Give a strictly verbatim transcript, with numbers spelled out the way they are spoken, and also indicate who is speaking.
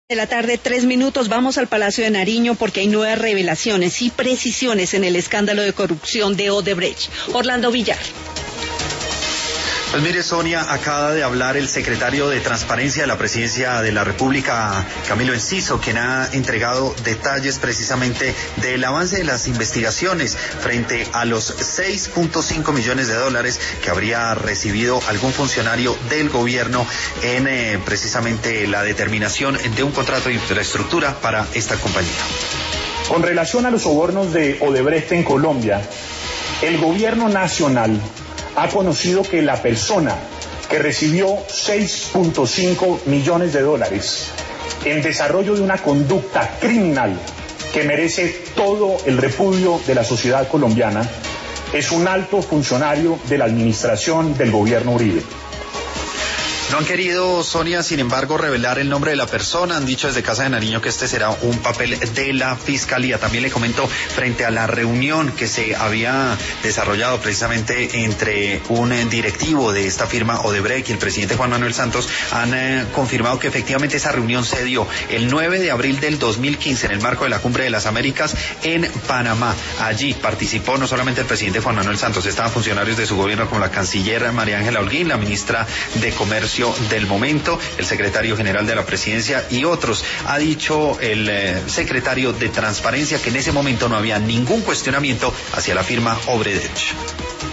Speaker 1: De la tarde, tres minutos, vamos al Palacio de Nariño porque hay nuevas revelaciones y precisiones en el escándalo de corrupción de Odebrecht. Orlando Villar.
Speaker 2: Pues mire, Sonia, acaba de hablar el secretario de Transparencia de la Presidencia de la República, Camilo Enciso, quien ha entregado detalles precisamente del avance de las investigaciones frente a los seis punto cinco millones de dólares que habría recibido algún funcionario del gobierno en eh, precisamente la determinación de un contrato de infraestructura para esta compañía.
Speaker 3: Con relación a los sobornos de Odebrecht en Colombia, el gobierno nacional ha conocido que la persona que recibió seis punto cinco millones de dólares en desarrollo de una conducta criminal que merece todo el repudio de la sociedad colombiana es un alto funcionario de la administración del gobierno Uribe.
Speaker 2: No han querido, Sonia, sin embargo, revelar el nombre de la persona. Han dicho desde Casa de Nariño que este será un papel de la Fiscalía. También le comento, frente a la reunión que se había desarrollado precisamente entre un directivo de esta firma Odebrecht y el presidente Juan Manuel Santos, han eh, confirmado que efectivamente esa reunión se dio el nueve de abril del dos mil quince en el marco de la Cumbre de las Américas en Panamá. Allí participó no solamente el presidente Juan Manuel Santos, estaban funcionarios de su gobierno como la canciller María Ángela Holguín, la ministra de Comercio del momento, el secretario general de la Presidencia y otros. Ha dicho el eh, secretario de Transparencia que en ese momento no había ningún cuestionamiento hacia la firma Odebrecht.